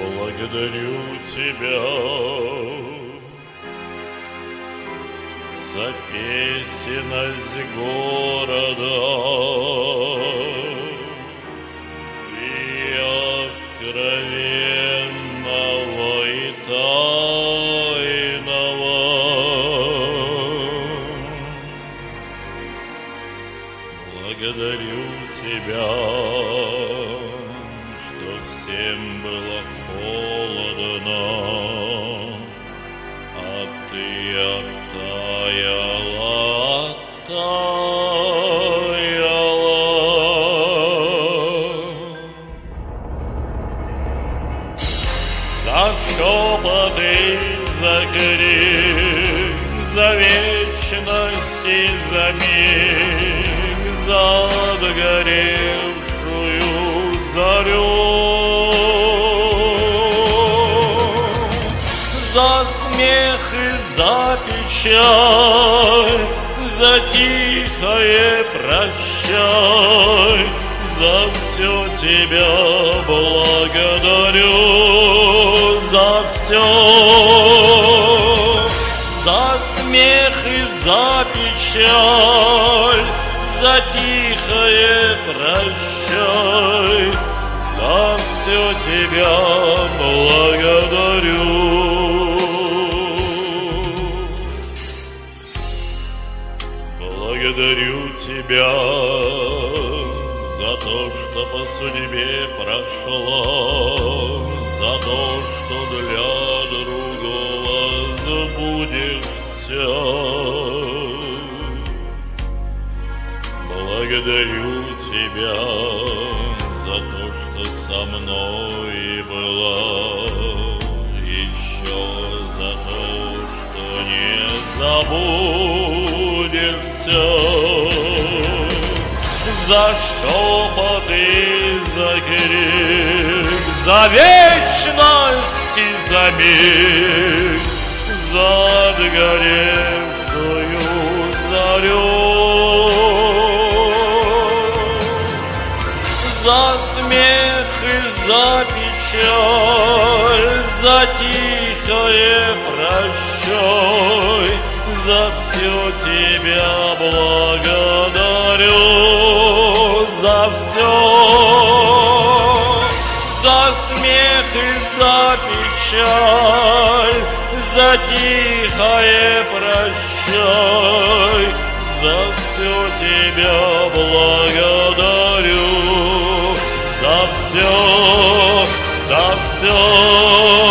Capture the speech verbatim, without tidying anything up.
Благодарю Тебя за песенность города и откровенного и тайного. Благодарю Тебя, что всем было холодно, а Ты оттаяла, оттаяла. За шепоты, за крик, за вечность и за миг, за отгоревшую зарю, за смех и за печаль, за тихое прощай, за все Тебя благодарю, за все, за смех и за печаль, за тихое прощай, за все Тебя благодарю. Благодарю Тебя за то, что по судьбе прошла, за то, что для другого забудешься. Благодарю Тебя за то, что со мной была, еще за то, что не забудешься, за шепоты, за крик, за вечность и за миг, за отгоревшую зарю, за смех и за печаль, за тихое прощай, за все Тебя благодарю, за все, за смех и за печаль, за тихое прощай, за все Тебя благодарю, за все, за все.